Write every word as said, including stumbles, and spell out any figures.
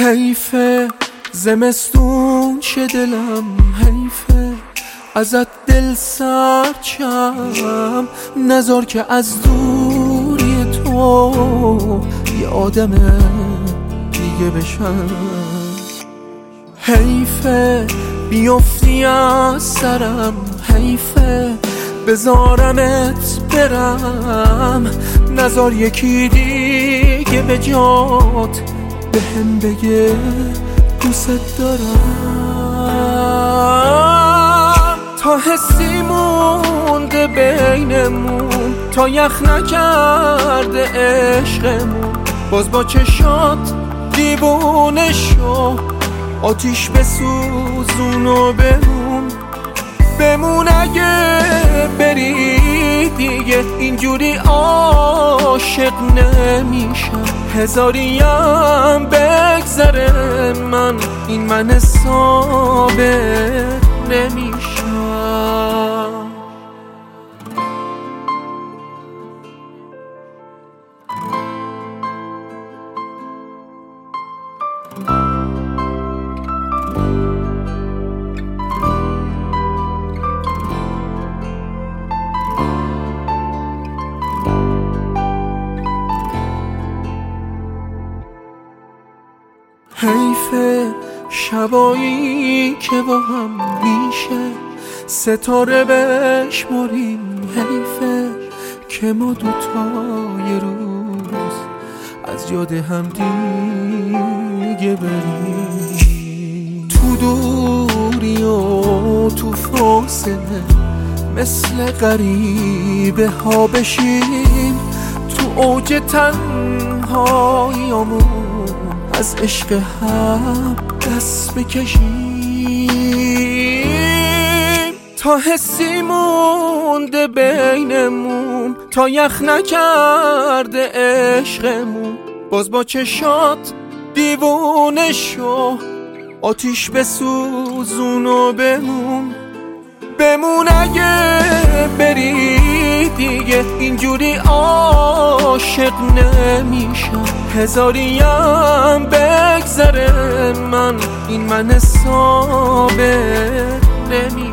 حیفه زمستون شه دلم، حیفه ازت دل سرچم، نذار که از دوری تو یه آدم دیگه بشم. حیفه بیفتی از سرم، حیفه بذارمت برم، نذار یکی دیگه به جات به هم بگه دوست دارم. تا حسی مونده بینمون، تا یخ نکرده عشقمون، باز با چشات دیوونه شو، آتیش بسوزون و بمون بمون. اگه بری دیگه اینجوری عاشق نمیشم، هزاریم بگذره من این من ثابت نمیشم. حیفه شبایی که با هم میشه ستاره بشماریم، حیفه که ما دوتا یه روز از یاد هم دیگه بریم. تو دوری و تو فاصله مثل غریبه ها بشیم، تو اوج تنهاییامون از عشق هم دست بکشیم. تا حسی مونده بینمون، تا یخ نکرده عشقمون، باز با چشات دیوونه شو، آتیش بسوزون و بمون بمون. اگه بری دیگه اینجوری عاشق نمیشم، هزاریم بگذره من این من ثابت نمیشم.